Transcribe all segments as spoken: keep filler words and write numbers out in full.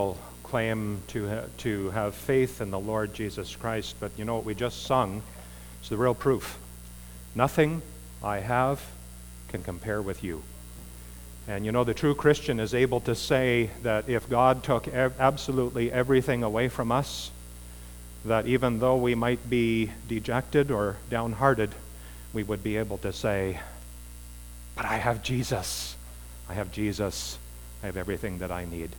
claim to ha- to have faith in the Lord Jesus Christ, but you know what we just sung? It's the real proof. Nothing I have can compare with you. And you know, the true Christian is able to say that if God took ev- absolutely everything away from us, that even though we might be dejected or downhearted, we would be able to say, but I have Jesus. I have Jesus. I have everything that I need.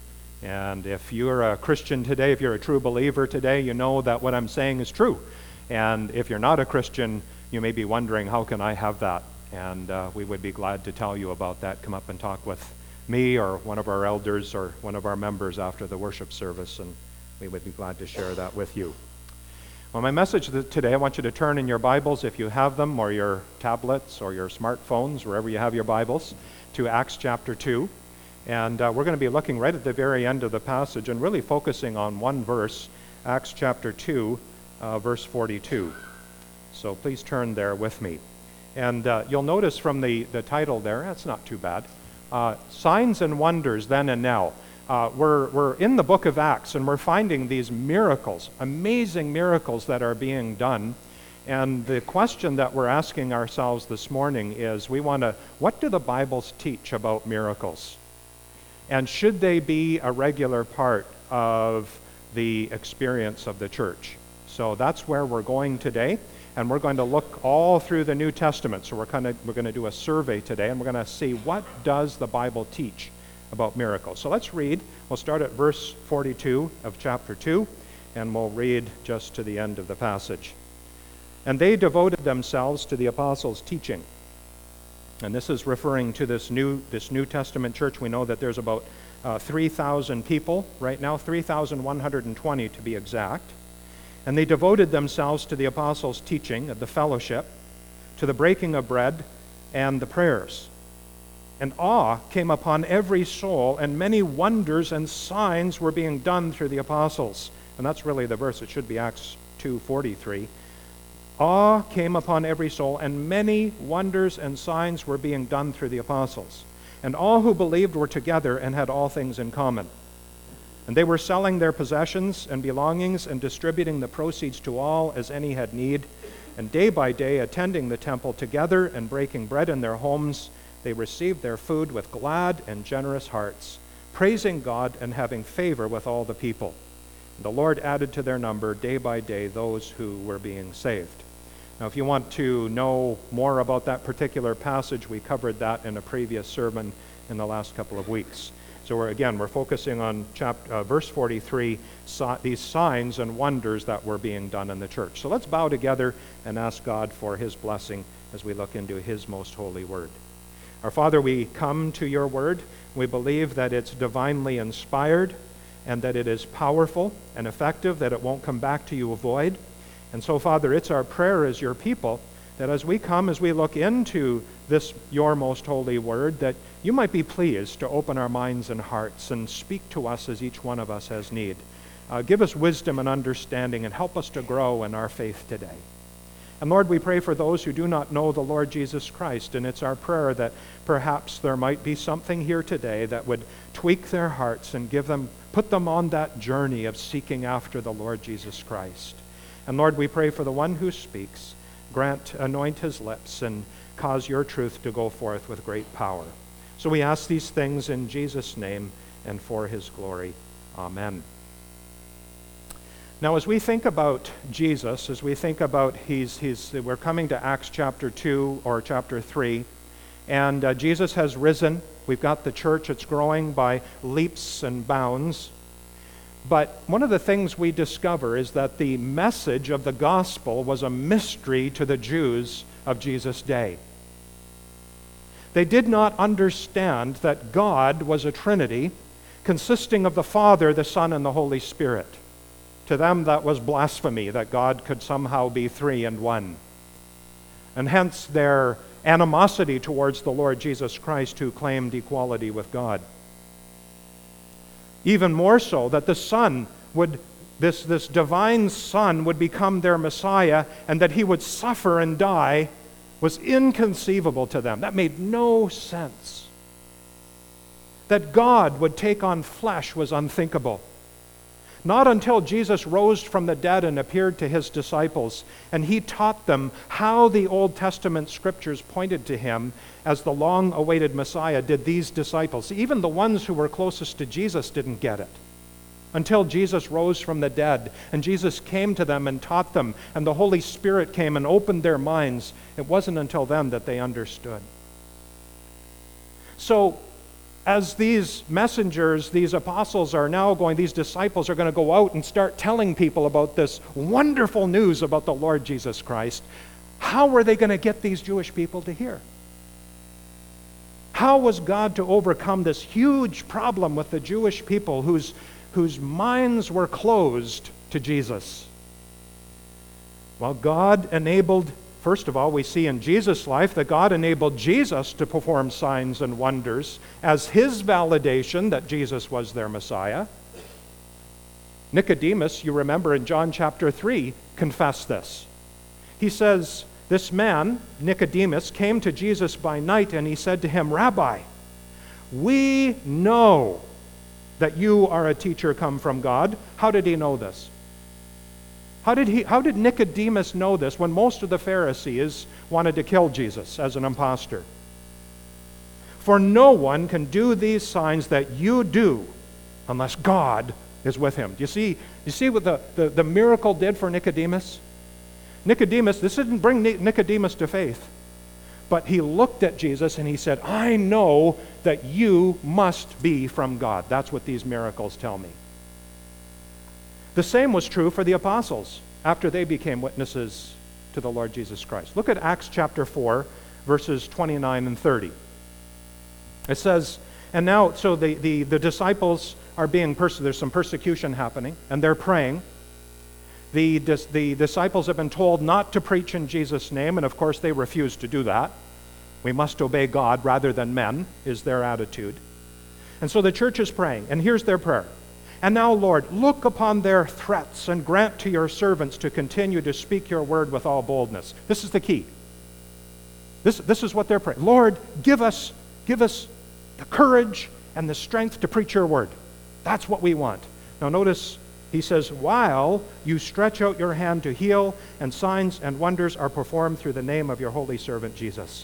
And if you're a Christian today, if you're a true believer today, you know that what I'm saying is true. And if you're not a Christian, you may be wondering, how can I have that? And uh, we would be glad to tell you about that. Come up and talk with me or one of our elders or one of our members after the worship service, and we would be glad to share that with you. Well, my message today, I want you to turn in your Bibles, if you have them, or your tablets or your smartphones, wherever you have your Bibles, to Acts chapter two. And uh, we're going to be looking right at the very end of the passage and really focusing on one verse, Acts chapter two, uh, verse forty-two. So please turn there with me. And uh, you'll notice from the, the title there, that's not too bad, uh, Signs and Wonders Then and Now. Uh, we're, we're in the book of Acts, and we're finding these miracles, amazing miracles that are being done. And the question that we're asking ourselves this morning is, we want to, what do the Bibles teach about miracles? And should they be a regular part of the experience of the church? So that's where we're going today. And we're going to look all through the New Testament. So we're kind of we're going to do a survey today, and we're going to see, what does the Bible teach about miracles? So let's read. We'll start at verse forty-two of chapter two, and we'll read just to the end of the passage. And they devoted themselves to the apostles' teaching. And this is referring to this new this New Testament church. We know that there's about uh, three thousand people right now, three thousand one hundred twenty to be exact. And they devoted themselves to the apostles' teaching, of the fellowship, to the breaking of bread, and the prayers. And awe came upon every soul, and many wonders and signs were being done through the apostles. And that's really the verse. It should be Acts two forty-three. Awe came upon every soul, and many wonders and signs were being done through the apostles. And all who believed were together and had all things in common. And they were selling their possessions and belongings and distributing the proceeds to all as any had need. And day by day, attending the temple together and breaking bread in their homes, they received their food with glad and generous hearts, praising God and having favor with all the people. And the Lord added to their number day by day those who were being saved. Now, if you want to know more about that particular passage, we covered that in a previous sermon in the last couple of weeks. So we're, again, we're focusing on chapter, uh, verse forty-three, so, these signs and wonders that were being done in the church. So let's bow together and ask God for His blessing as we look into His most holy word. Our Father, we come to your word. We believe that it's divinely inspired and that it is powerful and effective, that it won't come back to you void. And so, Father, it's our prayer as your people that as we come, as we look into this, your most holy word, that you might be pleased to open our minds and hearts and speak to us as each one of us has need. Uh, give us wisdom and understanding and help us to grow in our faith today. And Lord, we pray for those who do not know the Lord Jesus Christ, and it's our prayer that perhaps there might be something here today that would tweak their hearts and give them, put them on that journey of seeking after the Lord Jesus Christ. And Lord, we pray for the one who speaks. Grant, anoint his lips, and cause your truth to go forth with great power. So we ask these things in Jesus' name and for his glory. Amen. Now, as we think about Jesus, as we think about he's, he's, we're coming to Acts chapter two or chapter three, and uh, Jesus has risen. We've got the church, it's growing by leaps and bounds. But one of the things we discover is that the message of the gospel was a mystery to the Jews of Jesus' day. They did not understand that God was a Trinity consisting of the Father, the Son, and the Holy Spirit. To them, that was blasphemy, that God could somehow be three in one. And hence their animosity towards the Lord Jesus Christ, who claimed equality with God. Even more so, that the Son would, this, this divine Son would become their Messiah, and that he would suffer and die was inconceivable to them. That made no sense. that God would take on flesh was unthinkable. Not until Jesus rose from the dead and appeared to his disciples, and he taught them how the Old Testament scriptures pointed to him as the long-awaited Messiah, did these disciples, even the ones who were closest to Jesus, didn't get it. Until Jesus rose from the dead, and Jesus came to them and taught them, and the Holy Spirit came and opened their minds, it wasn't until then that they understood. So, as these messengers, these apostles are now going, these disciples are going to go out and start telling people about this wonderful news about the Lord Jesus Christ, how were they going to get these Jewish people to hear? How was God to overcome this huge problem with the Jewish people whose, whose minds were closed to Jesus? Well, God enabled, first of all, we see in Jesus' life that God enabled Jesus to perform signs and wonders as his validation that Jesus was their Messiah. Nicodemus, you remember in John chapter three, confessed this. He says, this man, Nicodemus, came to Jesus by night and he said to him, Rabbi, we know that you are a teacher come from God. How did he know this? How did he, how did Nicodemus know this when most of the Pharisees wanted to kill Jesus as an impostor? For no one can do these signs that you do unless God is with him. Do you see, you see what the, the, the miracle did for Nicodemus? Nicodemus, this didn't bring Nicodemus to faith, but he looked at Jesus and he said, I know that you must be from God. That's what these miracles tell me. The same was true for the apostles after they became witnesses to the Lord Jesus Christ. Look at Acts chapter four, verses twenty-nine and thirty. It says, and now, so the, the, the disciples are being persecuted. There's some persecution happening, and they're praying. The, the disciples have been told not to preach in Jesus' name, and of course they refuse to do that. We must obey God rather than men, is their attitude. And so the church is praying, and here's their prayer. And now, Lord, look upon their threats and grant to your servants to continue to speak your word with all boldness. This is the key. This, this is what they're praying. Lord, give us, give us the courage and the strength to preach your word. That's what we want. Now notice, he says, while you stretch out your hand to heal, and signs and wonders are performed through the name of your holy servant Jesus.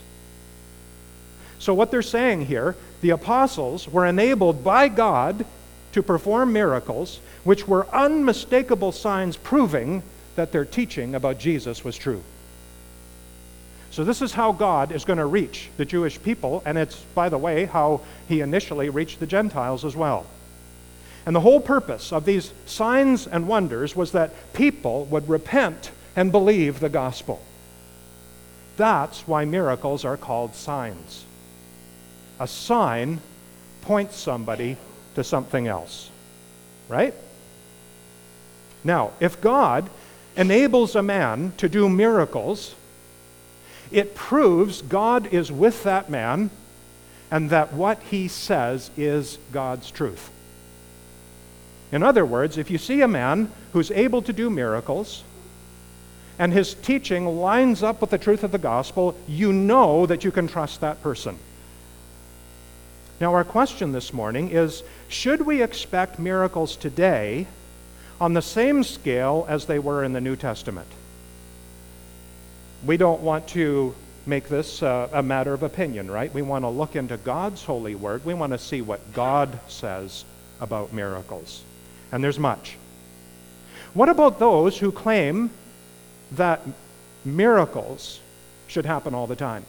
So what they're saying here, the apostles were enabled by God to perform miracles, which were unmistakable signs proving that their teaching about Jesus was true. So this is how God is going to reach the Jewish people, and it's, by the way, how he initially reached the Gentiles as well. And the whole purpose of these signs and wonders was that people would repent and believe the gospel. That's why miracles are called signs. A sign points somebody to something else, right? Now, if God enables a man to do miracles, it proves God is with that man and that what he says is God's truth. In other words, if you see a man who's able to do miracles and his teaching lines up with the truth of the gospel, you know that you can trust that person. Now, our question this morning is, should we expect miracles today on the same scale as they were in the New Testament? We don't want to make this uh, a matter of opinion, right? We want to look into God's holy word. We want to see what God says about miracles. And there's much. What about those who claim that miracles should happen all the time?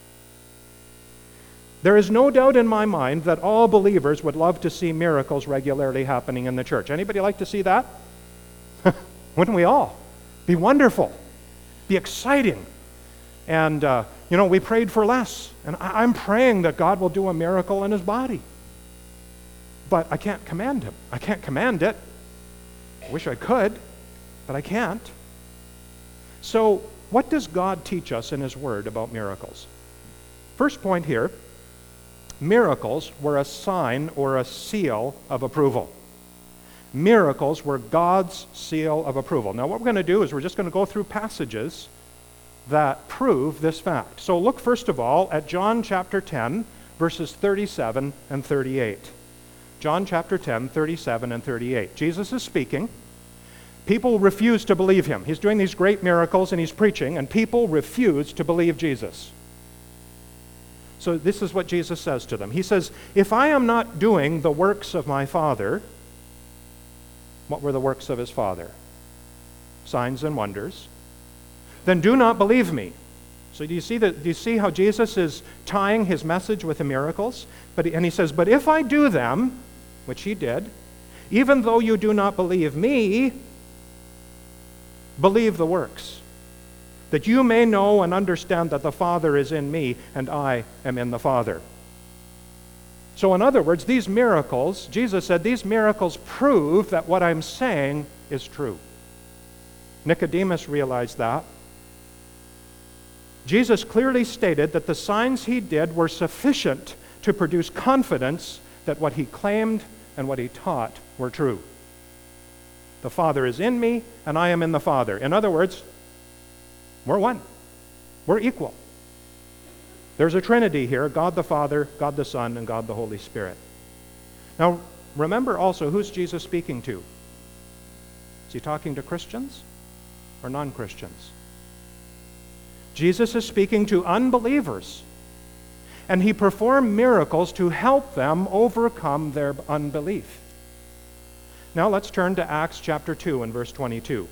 There is no doubt in my mind that all believers would love to see miracles regularly happening in the church. Anybody like to see that? Wouldn't we all? Be wonderful. Be exciting. And, uh, you know, we prayed for less. And I- I'm praying that God will do a miracle in his body. But I can't command him. I can't command it. I wish I could, but I can't. So, what does God teach us in his word about miracles? First point here, miracles were a sign or a seal of approval. Miracles were God's seal of approval. Now, what we're going to do is we're just going to go through passages that prove this fact. So look first of all at John chapter ten, verses thirty-seven and thirty-eight. John chapter ten, thirty-seven and thirty-eight. Jesus is speaking. People refuse to believe him. He's doing these great miracles and he's preaching, and people refuse to believe Jesus. So this is what Jesus says to them. He says, if I am not doing the works of my Father, what were the works of his Father? Signs and wonders. Then do not believe me. So do you see that? Do you see how Jesus is tying his message with the miracles? But and he says, but if I do them, which he did, even though you do not believe me, believe the works, that you may know and understand that the Father is in me and I am in the Father. So in other words, these miracles, Jesus said, these miracles prove that what I'm saying is true. Nicodemus realized that. Jesus clearly stated that the signs he did were sufficient to produce confidence that what he claimed and what he taught were true. The Father is in me, and I am in the Father. In other words, we're one. We're equal. There's a Trinity here, God the Father, God the Son, and God the Holy Spirit. Now, remember also, who's Jesus speaking to? Is he talking to Christians or non-Christians? Jesus is speaking to unbelievers, and he performed miracles to help them overcome their unbelief. Now let's turn to Acts chapter two and verse twenty-two.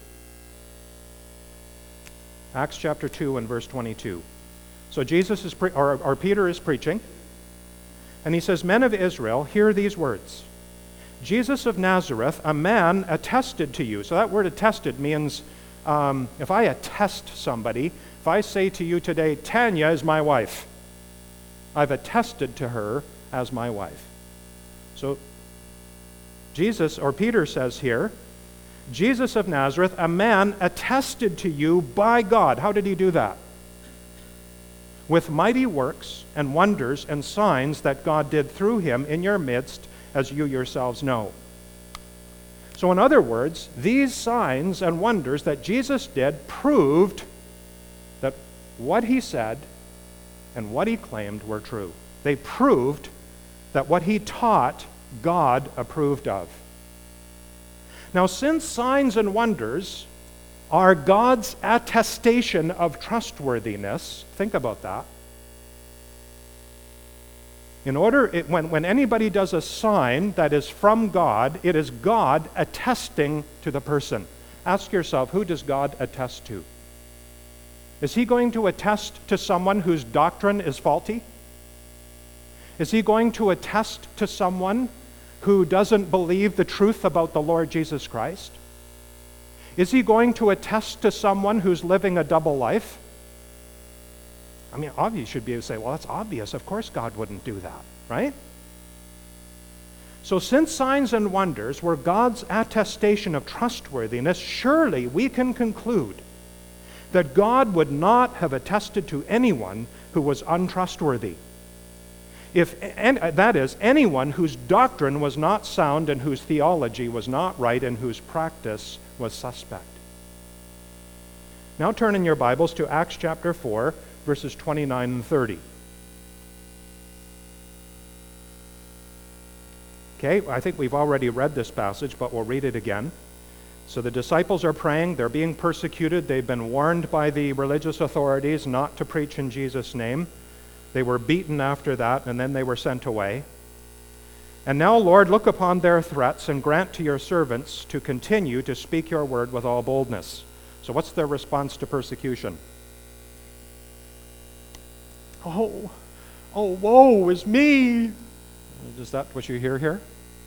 Acts chapter two and verse twenty-two. So Jesus is, pre- or, or Peter is preaching, and he says, men of Israel, hear these words. Jesus of Nazareth, a man attested to you. So that word attested means um, if I attest somebody, if I say to you today, Tanya is my wife, I've attested to her as my wife. So Jesus, or Peter says here, Jesus of Nazareth, a man attested to you by God. How did he do that? With mighty works and wonders and signs that God did through him in your midst, as you yourselves know. So in other words, these signs and wonders that Jesus did proved that what he said and what he claimed were true. They proved that what he taught, God approved of. Now, since signs and wonders are God's attestation of trustworthiness, think about that. In order, it, when, when anybody does a sign that is from God, it is God attesting to the person. Ask yourself, who does God attest to? Is he going to attest to someone whose doctrine is faulty? Is he going to attest to someone who doesn't believe the truth about the Lord Jesus Christ? Is he going to attest to someone who's living a double life? I mean, obviously you should be able to say, well, that's obvious. Of course God wouldn't do that, right? So since signs and wonders were God's attestation of trustworthiness, surely we can conclude that God would not have attested to anyone who was untrustworthy. If, and that is, anyone whose doctrine was not sound and whose theology was not right and whose practice was suspect. Now turn in your Bibles to Acts chapter four, verses twenty-nine and thirty. Okay, I think we've already read this passage, but we'll read it again. So the disciples are praying, they're being persecuted, they've been warned by the religious authorities not to preach in Jesus' name. They were beaten after that, and then they were sent away. And now, Lord, look upon their threats and grant to your servants to continue to speak your word with all boldness. So what's their response to persecution? Oh, oh, woe is me. Is that what you hear here?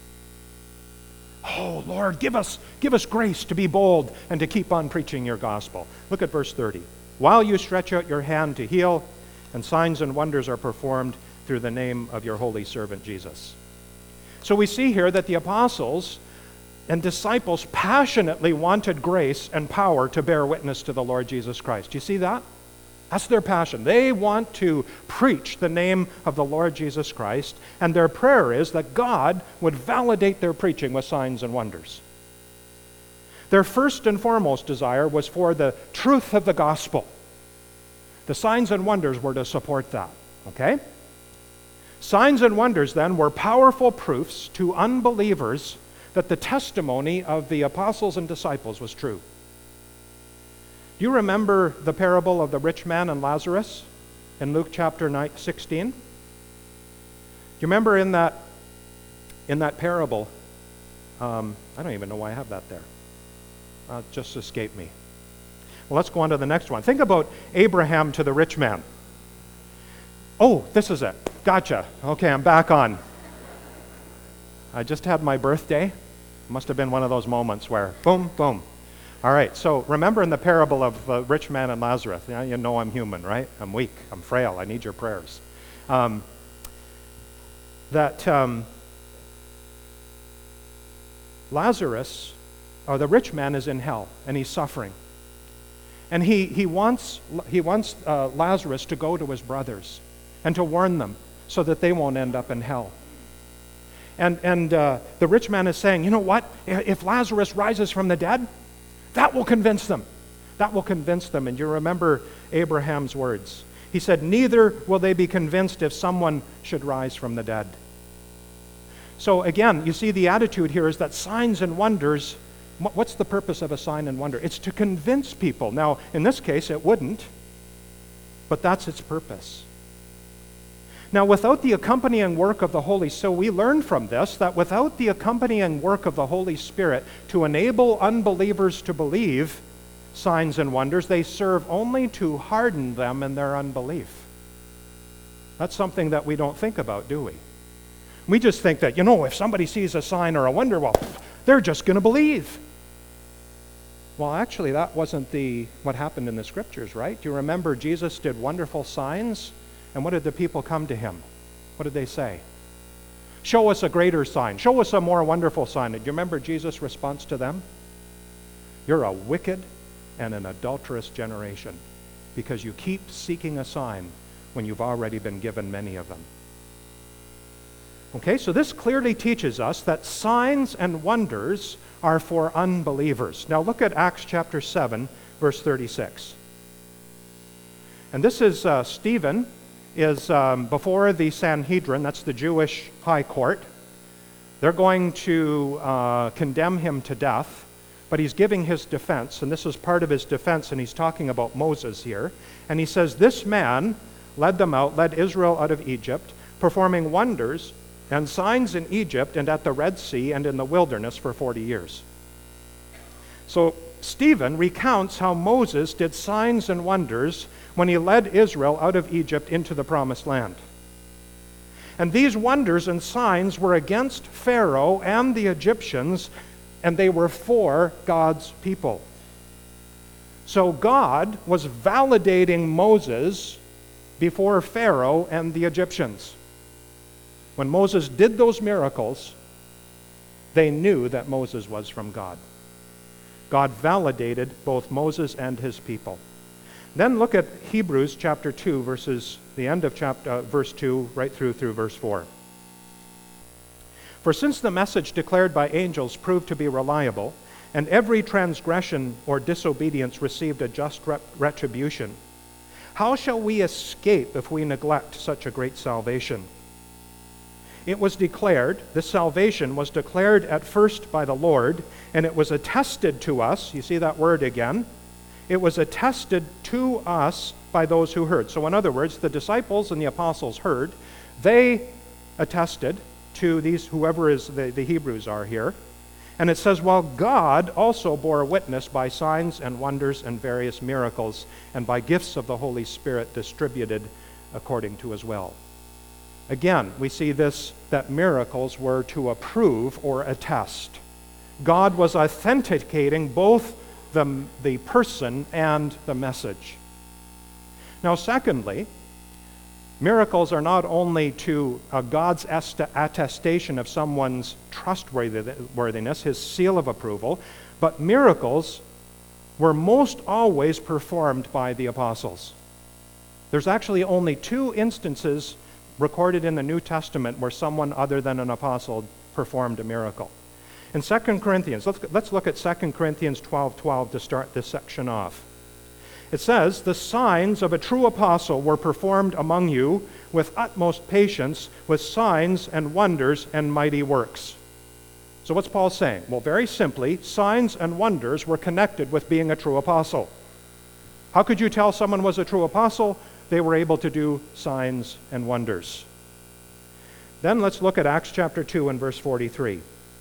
Oh, Lord, give us, give us grace to be bold and to keep on preaching your gospel. Look at verse thirty. While you stretch out your hand to heal, and signs and wonders are performed through the name of your holy servant Jesus. So we see here that the apostles and disciples passionately wanted grace and power to bear witness to the Lord Jesus Christ. Do you see that? That's their passion. They want to preach the name of the Lord Jesus Christ, and their prayer is that God would validate their preaching with signs and wonders. Their first and foremost desire was for the truth of the gospel. The signs and wonders were to support that, okay? Signs and wonders, then, were powerful proofs to unbelievers that the testimony of the apostles and disciples was true. Do you remember the parable of the rich man and Lazarus in Luke chapter sixteen? Do you remember in that, in that parable, um, I don't even know why I have that there. Uh, it just escaped me. Well, let's go on to the next one. Think about Abraham to the rich man. Oh, this is it. Gotcha. Okay, I'm back on. I just had my birthday. Must have been one of those moments where boom, boom. All right, so remember in the parable of the rich man and Lazarus, you know, you know I'm human, right? I'm weak, I'm frail, I need your prayers. Um, that um, Lazarus, or the rich man, is in hell, and he's suffering. And he, he wants, he wants uh, Lazarus to go to his brothers and to warn them so that they won't end up in hell. And, and uh, the rich man is saying, you know what? If Lazarus rises from the dead, that will convince them. That will convince them. And you remember Abraham's words. He said, neither will they be convinced if someone should rise from the dead. So again, you see the attitude here is that signs and wonders, what's the purpose of a sign and wonder? It's to convince people. Now, in this case, it wouldn't, but that's its purpose. Now, without the accompanying work of the Holy Spirit, so we learn from this that without the accompanying work of the Holy Spirit to enable unbelievers to believe signs and wonders, they serve only to harden them in their unbelief. That's something that we don't think about, do we? We just think that, you know, if somebody sees a sign or a wonder, well, they're just going to believe. Well, actually, that wasn't the what happened in the Scriptures, right? Do you remember Jesus did wonderful signs? And what did the people come to him? What did they say? Show us a greater sign. Show us a more wonderful sign. Do you remember Jesus' response to them? You're a wicked and an adulterous generation because you keep seeking a sign when you've already been given many of them. Okay, so this clearly teaches us that signs and wonders are for unbelievers. Now look at Acts chapter seven, verse thirty-six. And this is uh, Stephen is um, before the Sanhedrin, that's the Jewish high court. They're going to uh, condemn him to death, but he's giving his defense, and this is part of his defense, and he's talking about Moses here. And he says, this man led them out, led Israel out of Egypt, performing wonders and signs in Egypt and at the Red Sea and in the wilderness for forty years. So Stephen recounts how Moses did signs and wonders when he led Israel out of Egypt into the promised land. And these wonders and signs were against Pharaoh and the Egyptians, and they were for God's people. So God was validating Moses before Pharaoh and the Egyptians. When Moses did those miracles, they knew that Moses was from God. God validated both Moses and his people. Then look at Hebrews chapter two, verses the end of chapter uh, verse two, right through through verse four. For since the message declared by angels proved to be reliable, and every transgression or disobedience received a just rep- retribution, how shall we escape if we neglect such a great salvation? It was declared, this salvation was declared at first by the Lord, and it was attested to us. You see that word again? It was attested to us by those who heard. So in other words, the disciples and the apostles heard. They attested to these, whoever is the, the Hebrews are here. And it says, while God also bore witness by signs and wonders and various miracles, and by gifts of the Holy Spirit distributed according to his will. Again, we see this, that miracles were to approve or attest. God was authenticating both the, the person and the message. Now, secondly, miracles are not only to uh, God's est- attestation of someone's trustworthiness, his seal of approval, but miracles were most always performed by the apostles. There's actually only two instances recorded in the New Testament where someone other than an apostle performed a miracle. In Second Corinthians, let's, let's look at Second Corinthians twelve twelve to start this section off. It says, "The signs of a true apostle were performed among you with utmost patience, with signs and wonders and mighty works." So what's Paul saying? Well, very simply, signs and wonders were connected with being a true apostle. How could you tell someone was a true apostle? They were able to do signs and wonders. Then let's look at Acts chapter two and verse forty-three.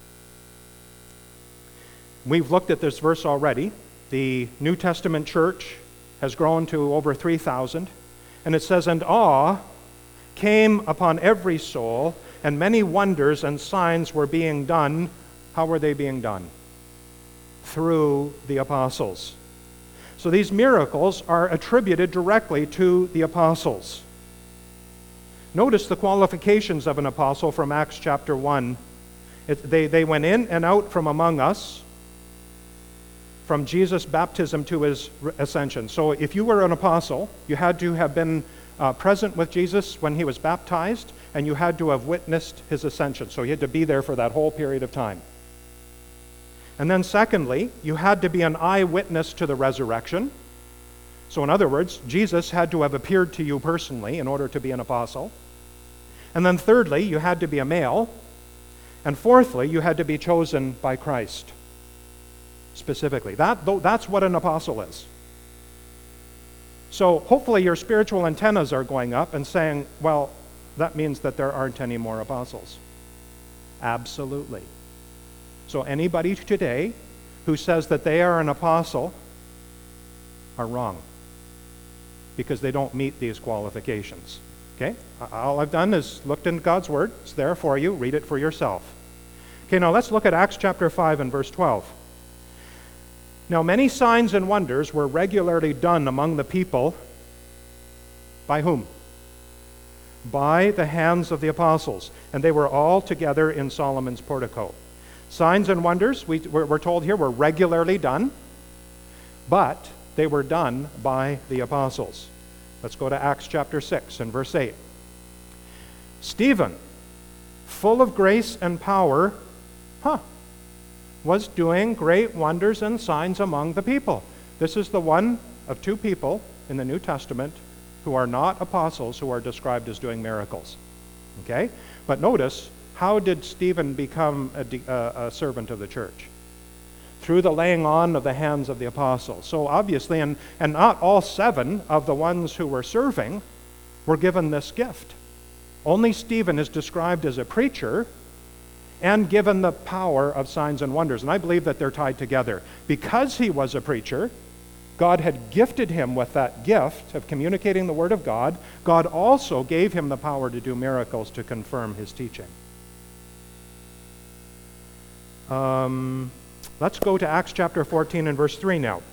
We've looked at this verse already. The New Testament church has grown to over three thousand. And it says, "And awe came upon every soul, and many wonders and signs were being done." How were they being done? Through the apostles. So these miracles are attributed directly to the apostles. Notice the qualifications of an apostle from Acts chapter one. It, they, they went in and out from among us, from Jesus' baptism to his ascension. So if you were an apostle, you had to have been uh, present with Jesus when he was baptized, and you had to have witnessed his ascension. So you had to be there for that whole period of time. And then secondly, you had to be an eyewitness to the resurrection. So in other words, Jesus had to have appeared to you personally in order to be an apostle. And then thirdly, you had to be a male. And fourthly, you had to be chosen by Christ. Specifically. That, that's what an apostle is. So hopefully your spiritual antennas are going up and saying, well, that means that there aren't any more apostles. Absolutely. So anybody today who says that they are an apostle are wrong, because they don't meet these qualifications. Okay? All I've done is looked in God's Word. It's there for you. Read it for yourself. Okay, now let's look at Acts chapter five and verse twelve. "Now many signs and wonders were regularly done among the people." By whom? By the hands of the apostles. "And they were all together in Solomon's portico." Signs and wonders, we, we're told here, were regularly done, but they were done by the apostles. Let's go to Acts chapter six and verse eight. "Stephen, full of grace and power," huh, was doing great wonders and signs among the people. This is the one of two people in the New Testament who are not apostles who are described as doing miracles. Okay? But notice, how did Stephen become a, a, a servant of the church? Through the laying on of the hands of the apostles. So obviously, and, and not all seven of the ones who were serving were given this gift. Only Stephen is described as a preacher and given the power of signs and wonders. And I believe that they're tied together. Because he was a preacher, God had gifted him with that gift of communicating the Word of God. God also gave him the power to do miracles to confirm his teaching. Um, let's go to Acts chapter fourteen and verse three now.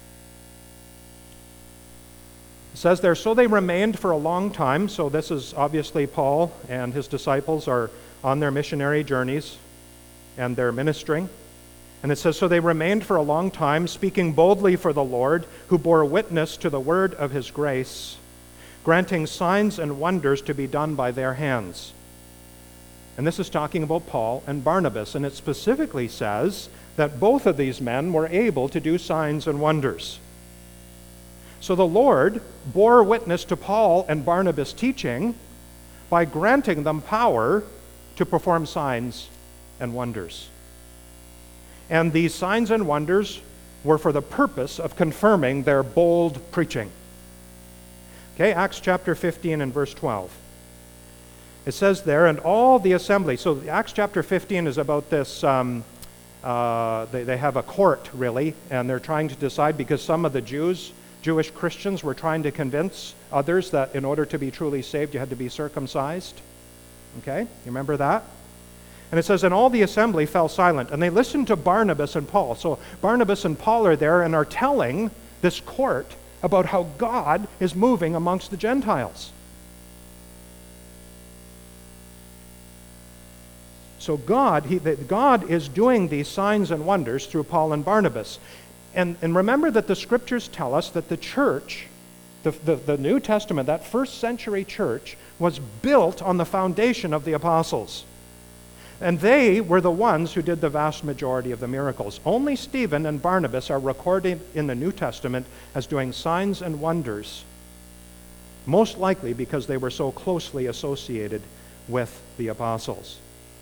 It says there, "So they remained for a long time." So this is obviously Paul and his disciples are on their missionary journeys and they're ministering. And it says, "So they remained for a long time, speaking boldly for the Lord, who bore witness to the word of his grace, granting signs and wonders to be done by their hands." And this is talking about Paul and Barnabas, and it specifically says that both of these men were able to do signs and wonders. So the Lord bore witness to Paul and Barnabas' teaching by granting them power to perform signs and wonders. And these signs and wonders were for the purpose of confirming their bold preaching. Okay, Acts chapter fifteen and verse twelve. It says there, "And all the assembly," so Acts chapter fifteen is about this, um, uh, they, they have a court really, and they're trying to decide, because some of the Jews, Jewish Christians were trying to convince others that in order to be truly saved, you had to be circumcised. Okay, you remember that? And it says, "And all the assembly fell silent, and they listened to Barnabas and Paul." So Barnabas and Paul are there and are telling this court about how God is moving amongst the Gentiles. So God, he, God is doing these signs and wonders through Paul and Barnabas. And, and remember that the scriptures tell us that the church, the, the, the New Testament, that first century church, was built on the foundation of the apostles. And they were the ones who did the vast majority of the miracles. Only Stephen and Barnabas are recorded in the New Testament as doing signs and wonders, most likely because they were so closely associated with the apostles.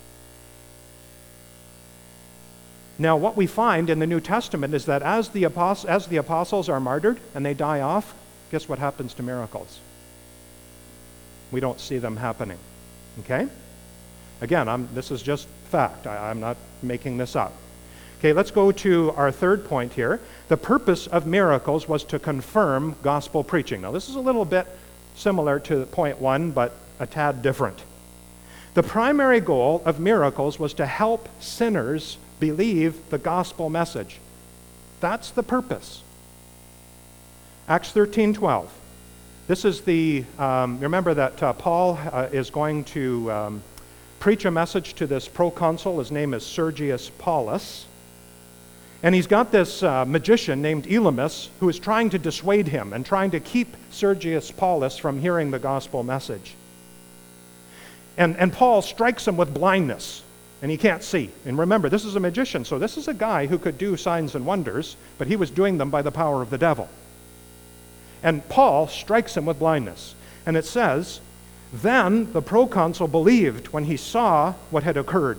Now, what we find in the New Testament is that as the, apostles, as the apostles are martyred and they die off, guess what happens to miracles? We don't see them happening. Okay? Again, I'm, this is just fact. I, I'm not making this up. Okay, let's go to our third point here. The purpose of miracles was to confirm gospel preaching. Now, this is a little bit similar to point one, but a tad different. The primary goal of miracles was to help sinners believe the gospel message. That's the purpose. Acts thirteen twelve. This is the, um, remember that uh, Paul uh, is going to um, preach a message to this proconsul. His name is Sergius Paulus. And he's got this uh, magician named Elymas who is trying to dissuade him and trying to keep Sergius Paulus from hearing the gospel message. And, and Paul strikes him with blindness, and he can't see. And remember, this is a magician, so this is a guy who could do signs and wonders, but he was doing them by the power of the devil. And Paul strikes him with blindness. And it says, then the proconsul believed when he saw what had occurred,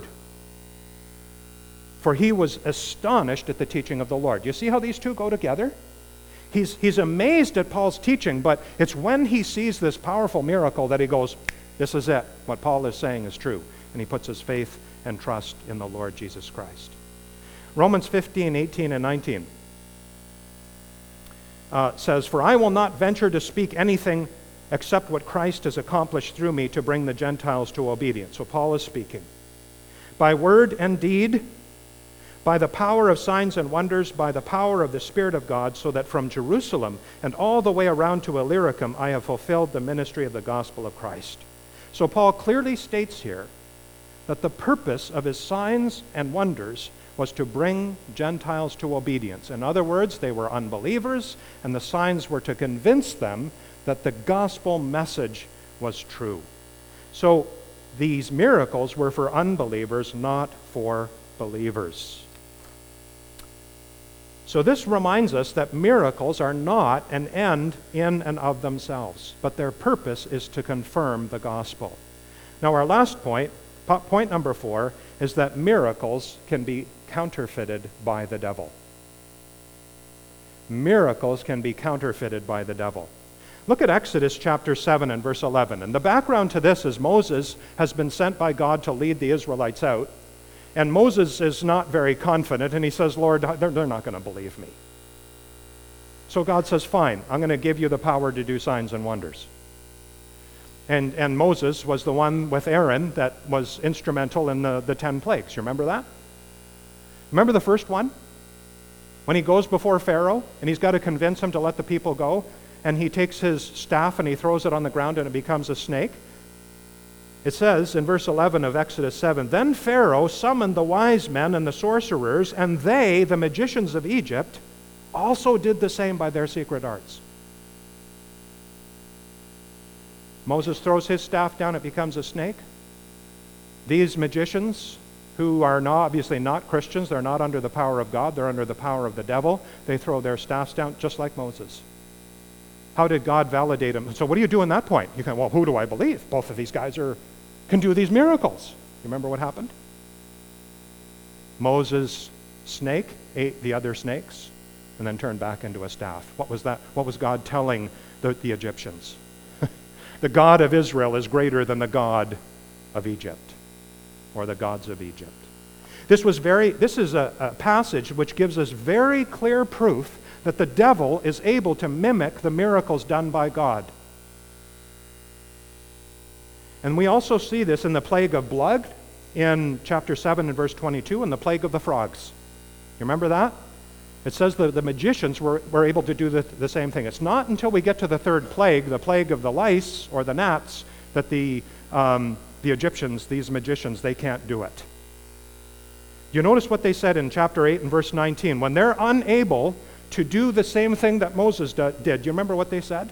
for he was astonished at the teaching of the Lord. You see how these two go together? He's, he's amazed at Paul's teaching, but it's when he sees this powerful miracle that he goes, this is it. What Paul is saying is true. And he puts his faith and trust in the Lord Jesus Christ. Romans fifteen, eighteen, and nineteen uh, says, for I will not venture to speak anything except what Christ has accomplished through me to bring the Gentiles to obedience. So Paul is speaking. By word and deed, by the power of signs and wonders, by the power of the Spirit of God, so that from Jerusalem and all the way around to Illyricum I have fulfilled the ministry of the gospel of Christ. So Paul clearly states here that the purpose of his signs and wonders was to bring Gentiles to obedience. In other words, they were unbelievers, and the signs were to convince them that the gospel message was true. So these miracles were for unbelievers, not for believers. So this reminds us that miracles are not an end in and of themselves, but their purpose is to confirm the gospel. Now our last point, point number four, is that miracles can be counterfeited by the devil. Miracles can be counterfeited by the devil. Look at Exodus chapter seven and verse eleven. And the background to this is Moses has been sent by God to lead the Israelites out. And Moses is not very confident, and he says, Lord, they're, they're not going to believe me. So God says, fine, I'm going to give you the power to do signs and wonders. And, and Moses was the one with Aaron that was instrumental in the, the ten plagues. You remember that? Remember the first one? When he goes before Pharaoh, and he's got to convince him to let the people go, and he takes his staff and he throws it on the ground and it becomes a snake. It says in verse eleven of Exodus seven, then Pharaoh summoned the wise men and the sorcerers, and they, the magicians of Egypt, also did the same by their secret arts. Moses throws his staff down, it becomes a snake. These magicians, who are not, obviously not Christians, they're not under the power of God, they're under the power of the devil, they throw their staffs down just like Moses. How did God validate him? So what do you do in that point? You can, well, who do I believe? Both of these guys are can do these miracles. You remember what happened? Moses' snake ate the other snakes and then turned back into a staff. What was that? What was God telling the, the Egyptians? The God of Israel is greater than the God of Egypt, or the gods of Egypt. This was very. This is a, a passage which gives us very clear proof that the devil is able to mimic the miracles done by God. And we also see this in the plague of blood in chapter seven and verse twenty-two, and the plague of the frogs. You remember that? It says that the magicians were, were able to do the, the same thing. It's not until we get to the third plague, the plague of the lice or the gnats, that the, um, the Egyptians, these magicians, they can't do it. You notice what they said in chapter eight and verse nineteen. When they're unable to do the same thing that Moses do, did, you remember what they said?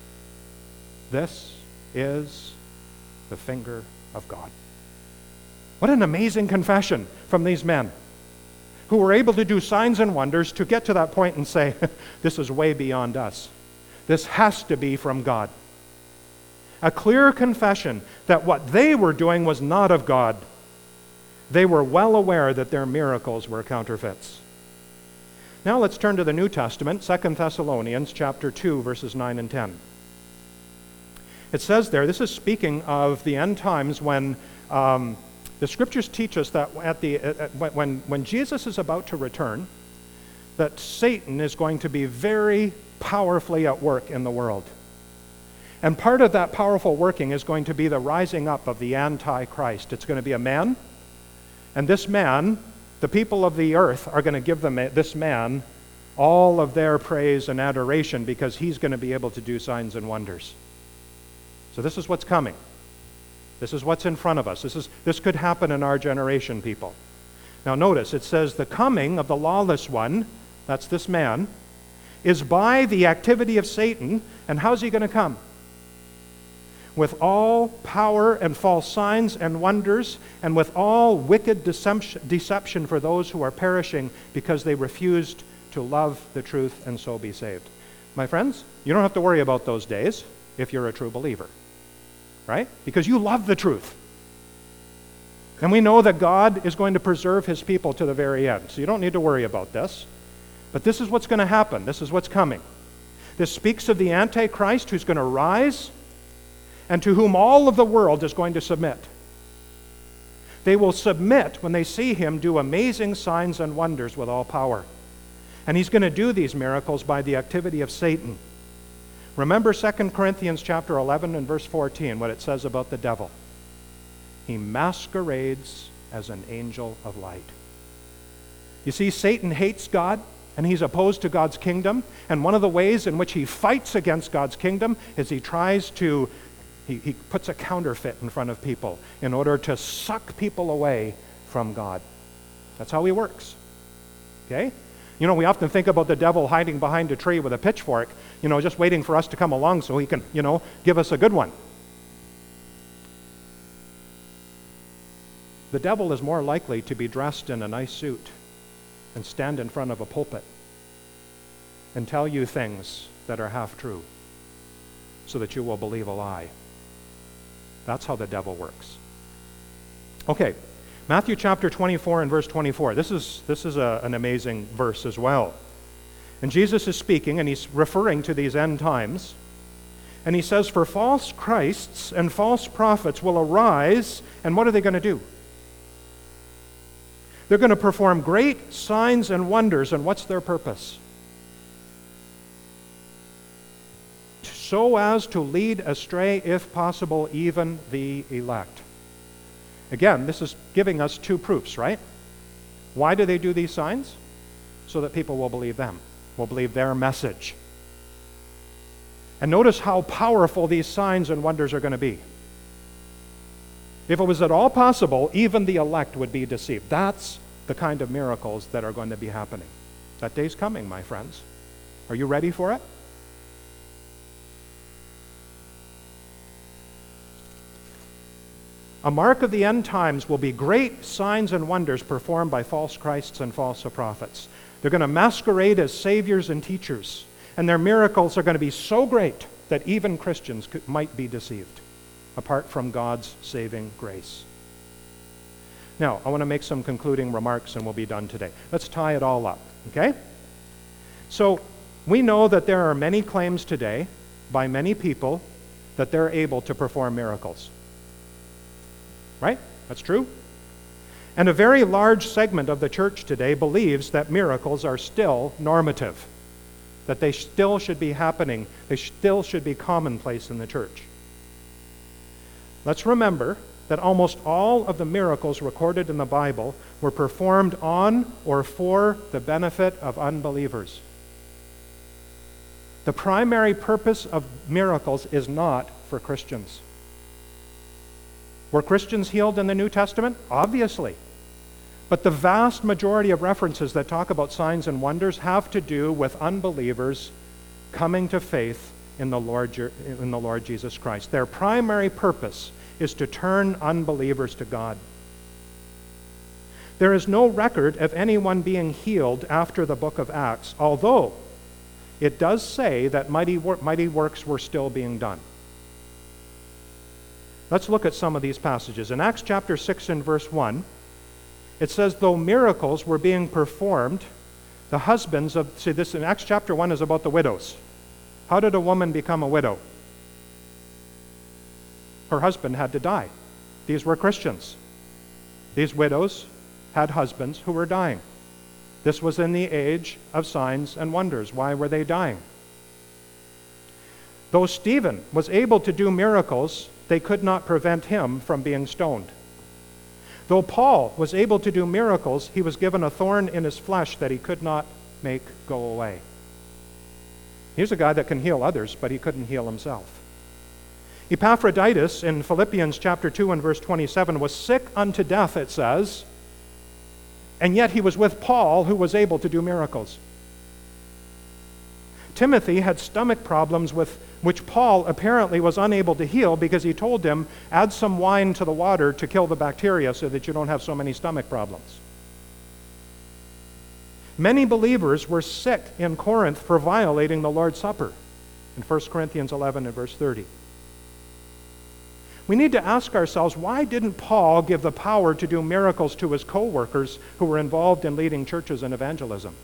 This is the finger of God. What an amazing confession from these men who were able to do signs and wonders to get to that point and say, this is way beyond us. This has to be from God. A clear confession that what they were doing was not of God. They were well aware that their miracles were counterfeits. Now let's turn to the New Testament, Second Thessalonians chapter two, verses nine and ten. It says there, this is speaking of the end times when um, the Scriptures teach us that at the at, when, when Jesus is about to return, that Satan is going to be very powerfully at work in the world. And part of that powerful working is going to be the rising up of the Antichrist. It's going to be a man, and this man, the people of the earth are going to give them this man all of their praise and adoration because he's going to be able to do signs and wonders. So this is what's coming. This is what's in front of us. This is this could happen in our generation, people. Now notice, it says the coming of the lawless one, that's this man, is by the activity of Satan. And how's he going to come? With all power and false signs and wonders, and with all wicked deception for those who are perishing because they refused to love the truth and so be saved. My friends, you don't have to worry about those days if you're a true believer, right? Because you love the truth. And we know that God is going to preserve his people to the very end, so you don't need to worry about this. But this is what's going to happen. This is what's coming. This speaks of the Antichrist who's going to rise and to whom all of the world is going to submit. They will submit when they see him do amazing signs and wonders with all power. And he's going to do these miracles by the activity of Satan. Remember Second Corinthians chapter eleven and verse fourteen, what it says about the devil. He masquerades as an angel of light. You see, Satan hates God, and he's opposed to God's kingdom. And one of the ways in which he fights against God's kingdom is he tries to He, he puts a counterfeit in front of people in order to suck people away from God. That's how he works. Okay? You know, we often think about the devil hiding behind a tree with a pitchfork, you know, just waiting for us to come along so he can, you know, give us a good one. The devil is more likely to be dressed in a nice suit and stand in front of a pulpit and tell you things that are half true so that you will believe a lie. That's how the devil works. Okay, Matthew chapter twenty-four and verse twenty-four. This is, this is a, an amazing verse as well. And Jesus is speaking, and he's referring to these end times. And he says, for false Christs and false prophets will arise, and what are they going to do? They're going to perform great signs and wonders, and what's their purpose? So as to lead astray, if possible, even the elect. Again, this is giving us two proofs, right? Why do they do these signs? So that people will believe them, will believe their message. And notice how powerful these signs and wonders are going to be. If it was at all possible, even the elect would be deceived. That's the kind of miracles that are going to be happening. That day's coming, my friends. Are you ready for it? A mark of the end times will be great signs and wonders performed by false Christs and false prophets. They're going to masquerade as saviors and teachers, and their miracles are going to be so great that even Christians could, might be deceived, apart from God's saving grace. Now, I want to make some concluding remarks and we'll be done today. Let's tie it all up, okay? So, we know that there are many claims today by many people that they're able to perform miracles. Right? That's true. And a very large segment of the church today believes that miracles are still normative, that they still should be happening, they still should be commonplace in the church. Let's remember that almost all of the miracles recorded in the Bible were performed on or for the benefit of unbelievers. The primary purpose of miracles is not for Christians. Were Christians healed in the New Testament? Obviously. But the vast majority of references that talk about signs and wonders have to do with unbelievers coming to faith in the Lord, in the Lord Jesus Christ. Their primary purpose is to turn unbelievers to God. There is no record of anyone being healed after the book of Acts, although it does say that mighty, wor- mighty works were still being done. Let's look at some of these passages. In Acts chapter six and verse one, it says, though miracles were being performed, the husbands of, see this in Acts chapter one is about the widows. How did a woman become a widow? Her husband had to die. These were Christians. These widows had husbands who were dying. This was in the age of signs and wonders. Why were they dying? Though Stephen was able to do miracles, they could not prevent him from being stoned. Though Paul was able to do miracles, he was given a thorn in his flesh that he could not make go away. Here's a guy that can heal others, but he couldn't heal himself. Epaphroditus in Philippians chapter two and verse twenty-seven was sick unto death, it says, and yet he was with Paul, who was able to do miracles. Timothy had stomach problems with which Paul apparently was unable to heal because he told him, add some wine to the water to kill the bacteria so that you don't have so many stomach problems. Many believers were sick in Corinth for violating the Lord's Supper in First Corinthians eleven and verse thirty. We need to ask ourselves, why didn't Paul give the power to do miracles to his co-workers who were involved in leading churches in evangelism?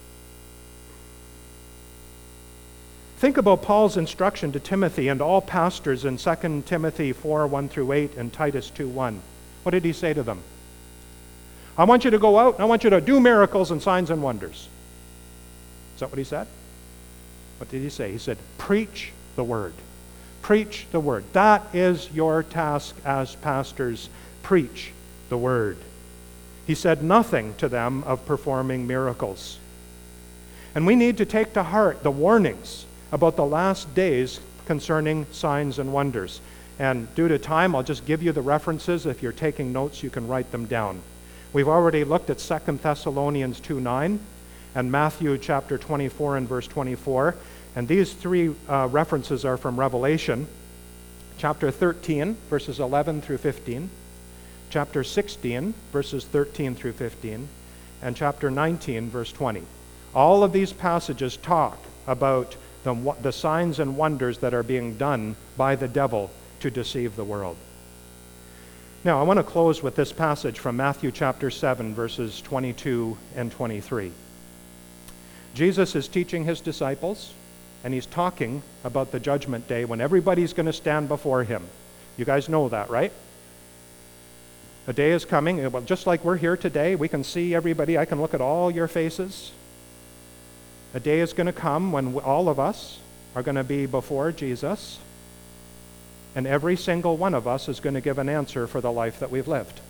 Think about Paul's instruction to Timothy and all pastors in Second Timothy four, one through eight and Titus two, one. What did he say to them? I want you to go out and I want you to do miracles and signs and wonders. Is that what he said? What did he say? He said, preach the word. Preach the word. That is your task as pastors. Preach the word. He said nothing to them of performing miracles. And we need to take to heart the warnings about the last days concerning signs and wonders. And due to time, I'll just give you the references. If you're taking notes, you can write them down. We've already looked at Second Thessalonians two nine and Matthew chapter twenty-four and verse twenty-four. And these three uh, references are from Revelation, chapter thirteen, verses eleven through fifteen, chapter sixteen, verses thirteen through fifteen, and chapter nineteen, verse twenty. All of these passages talk about the, the signs and wonders that are being done by the devil to deceive the world. Now, I want to close with this passage from Matthew chapter seven, verses twenty-two and twenty-three. Jesus is teaching his disciples, and he's talking about the judgment day when everybody's going to stand before him. You guys know that, right? A day is coming, well, just like we're here today, we can see everybody. I can look at all your faces. A day is going to come when all of us are going to be before Jesus, and every single one of us is going to give an answer for the life that we've lived.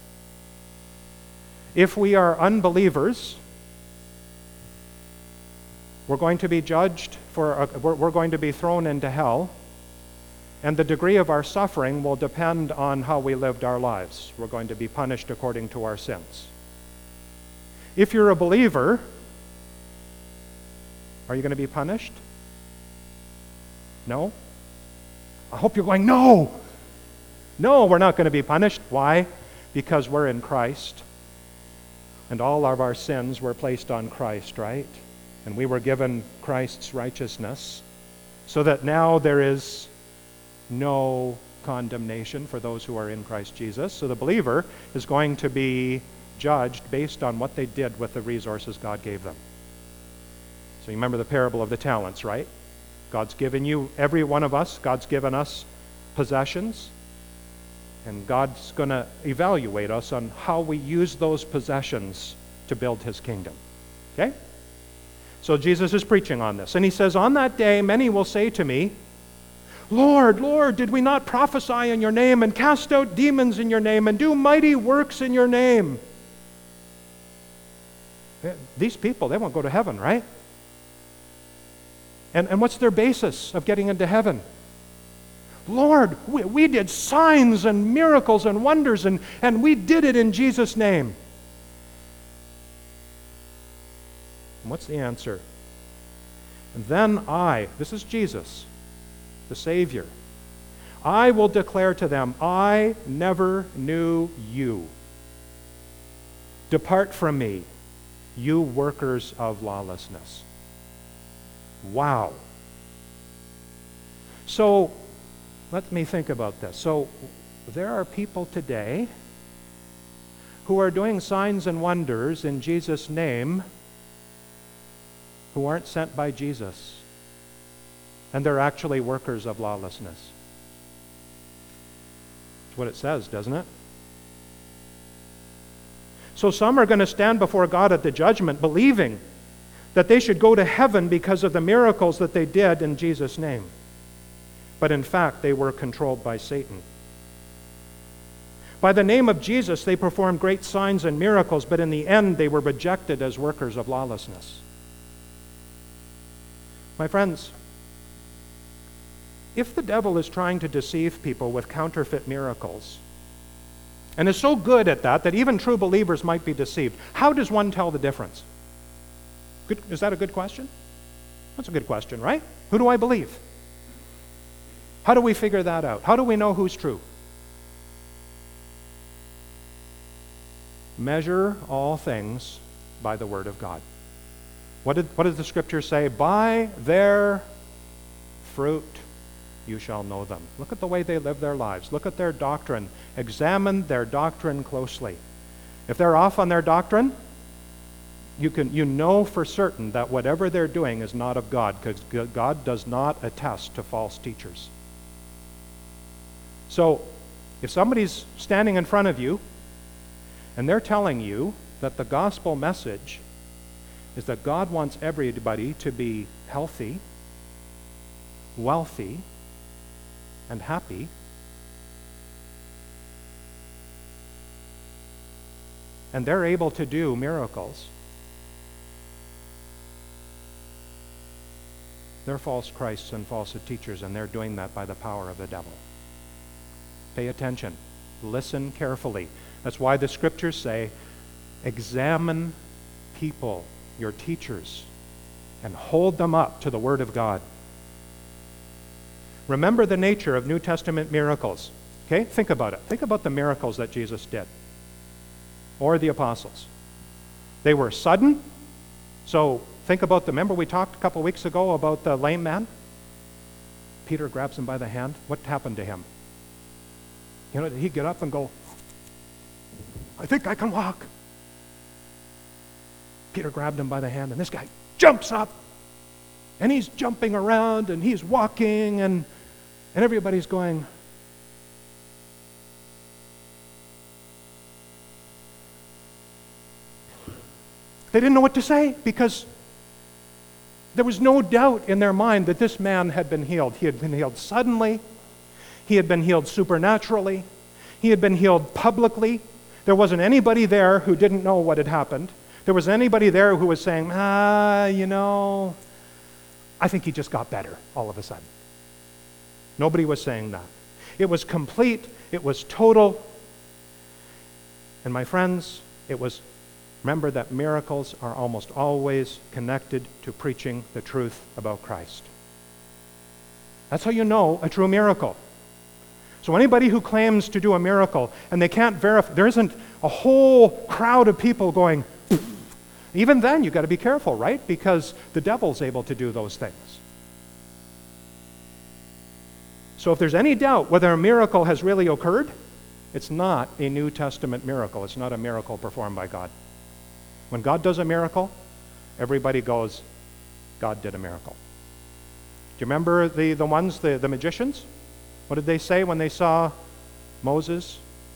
If we are unbelievers, we're going to be judged for, a, we're, we're going to be thrown into hell, and the degree of our suffering will depend on how we lived our lives. We're going to be punished according to our sins. If you're a believer, are you going to be punished? No? I hope you're going, no! No, we're not going to be punished. Why? Because we're in Christ, and all of our sins were placed on Christ, right? And we were given Christ's righteousness, so that now there is no condemnation for those who are in Christ Jesus. So the believer is going to be judged based on what they did with the resources God gave them. So you remember the parable of the talents, right? God's given you, every one of us, God's given us possessions, and God's going to evaluate us on how we use those possessions to build his kingdom. Okay? So Jesus is preaching on this. And he says, on that day, many will say to me, Lord, Lord, did we not prophesy in your name and cast out demons in your name and do mighty works in your name? These people, they won't go to heaven, right? And, and what's their basis of getting into heaven? Lord, we, we did signs and miracles and wonders, and, and we did it in Jesus' name. And what's the answer? And then I, this is Jesus, the Savior, I will declare to them, I never knew you. Depart from me, you workers of lawlessness. Wow. So, let me think about this. So, there are people today who are doing signs and wonders in Jesus' name who aren't sent by Jesus. And they're actually workers of lawlessness. That's what it says, doesn't it? So some are going to stand before God at the judgment believing that they should go to heaven because of the miracles that they did in Jesus' name. But in fact, they were controlled by Satan. By the name of Jesus, they performed great signs and miracles, but in the end, they were rejected as workers of lawlessness. My friends, if the devil is trying to deceive people with counterfeit miracles, and is so good at that that even true believers might be deceived, how does one tell the difference? Good, is that a good question? That's a good question, right? Who do I believe? How do we figure that out? How do we know who's true? Measure all things by the Word of God. What did, what did the Scripture say? By their fruit you shall know them. Look at the way they live their lives. Look at their doctrine. Examine their doctrine closely. If they're off on their doctrine, you can you know for certain that whatever they're doing is not of God, because God does not attest to false teachers. So, if somebody's standing in front of you and they're telling you that the gospel message is that God wants everybody to be healthy, wealthy, and happy, and they're able to do miracles, they're false Christs and false teachers, and they're doing that by the power of the devil. Pay attention. Listen carefully. That's why the Scriptures say, examine people, your teachers, and hold them up to the Word of God. Remember the nature of New Testament miracles. Okay? Think about it. Think about the miracles that Jesus did, or the apostles. They were sudden. So think about the, remember we talked a couple weeks ago about the lame man? Peter grabs him by the hand. What happened to him? You know, did he get up and go, I think I can walk? Peter grabbed him by the hand, and this guy jumps up, and he's jumping around, and he's walking, and, and everybody's going, they didn't know what to say, because there was no doubt in their mind that this man had been healed. He had been healed suddenly. He had been healed supernaturally. He had been healed publicly. There wasn't anybody there who didn't know what had happened. There was anybody there who was saying, ah, you know, I think he just got better all of a sudden. Nobody was saying that. It was complete. It was total. And my friends, it was, remember that miracles are almost always connected to preaching the truth about Christ. That's how you know a true miracle. So anybody who claims to do a miracle and they can't verify, there isn't a whole crowd of people going, even then you've got to be careful, right? Because the devil's able to do those things. So if there's any doubt whether a miracle has really occurred, it's not a New Testament miracle. It's not a miracle performed by God. When God does a miracle, everybody goes, God did a miracle. Do you remember the, the ones, the, the magicians? What did they say when they saw Moses?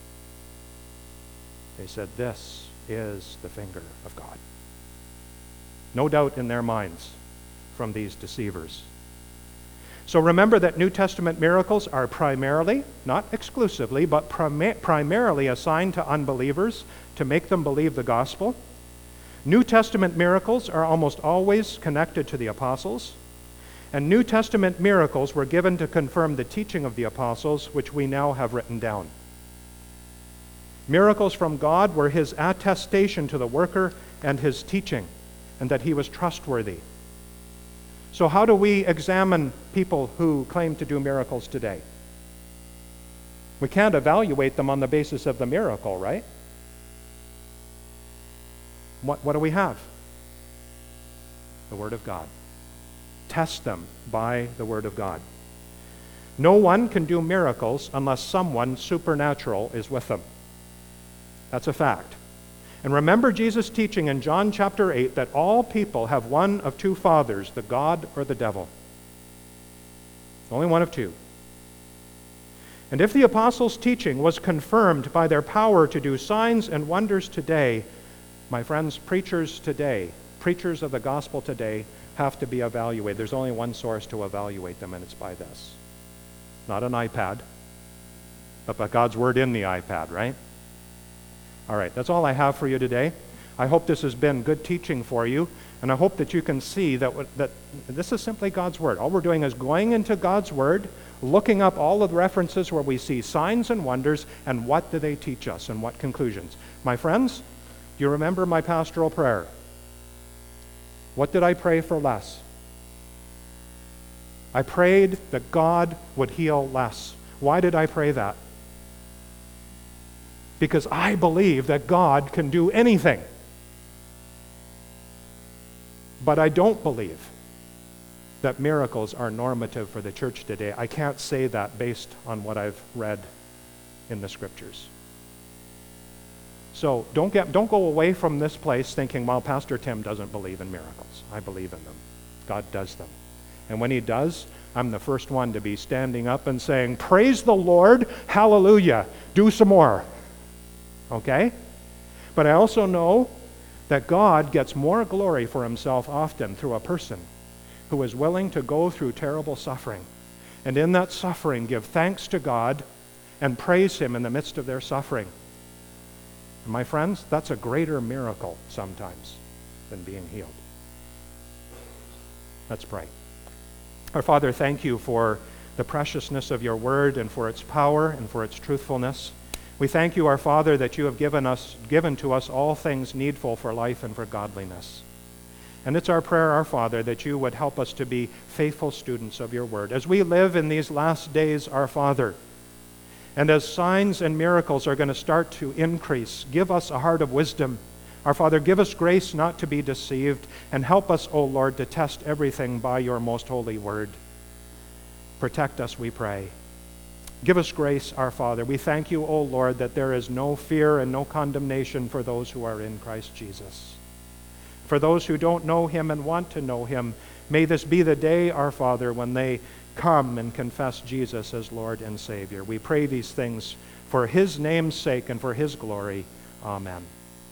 They said, this is the finger of God. No doubt in their minds from these deceivers. So remember that New Testament miracles are primarily, not exclusively, but prim- primarily assigned to unbelievers to make them believe the gospel. New Testament miracles are almost always connected to the apostles. And New Testament miracles were given to confirm the teaching of the apostles, which we now have written down. Miracles from God were his attestation to the worker and his teaching, and that he was trustworthy. So how do we examine people who claim to do miracles today? We can't evaluate them on the basis of the miracle, right? What, what do we have? The Word of God. Test them by the Word of God. No one can do miracles unless someone supernatural is with them. That's a fact. And remember Jesus' teaching in John chapter eight that all people have one of two fathers, the God or the devil. Only one of two. And if the apostles' teaching was confirmed by their power to do signs and wonders today, my friends, preachers today, preachers of the gospel today, have to be evaluated. There's only one source to evaluate them, and it's by this. Not an iPad, but by God's Word in the iPad, right? All right, that's all I have for you today. I hope this has been good teaching for you, and I hope that you can see that, that this is simply God's Word. All we're doing is going into God's Word, looking up all of the references where we see signs and wonders, and what do they teach us, and what conclusions. My friends, do you remember my pastoral prayer? What did I pray for Les? I prayed that God would heal Les. Why did I pray that? Because I believe that God can do anything. But I don't believe that miracles are normative for the church today. I can't say that based on what I've read in the Scriptures. So don't get, don't go away from this place thinking, well, Pastor Tim doesn't believe in miracles. I believe in them. God does them. And when he does, I'm the first one to be standing up and saying, praise the Lord, hallelujah, do some more. Okay? But I also know that God gets more glory for himself often through a person who is willing to go through terrible suffering. And in that suffering, give thanks to God and praise him in the midst of their suffering. And my friends, that's a greater miracle sometimes than being healed. Let's pray. Our Father, thank you for the preciousness of your word and for its power and for its truthfulness. We thank you, our Father, that you have given us, given to us all things needful for life and for godliness. And it's our prayer, our Father, that you would help us to be faithful students of your word. As we live in these last days, our Father, and as signs and miracles are going to start to increase, give us a heart of wisdom. Our Father, give us grace not to be deceived, and help us, O Lord, to test everything by your most holy word. Protect us, we pray. Give us grace, our Father. We thank you, O Lord, that there is no fear and no condemnation for those who are in Christ Jesus. For those who don't know him and want to know him, may this be the day, our Father, when they come and confess Jesus as Lord and Savior. We pray these things for his name's sake and for his glory. Amen.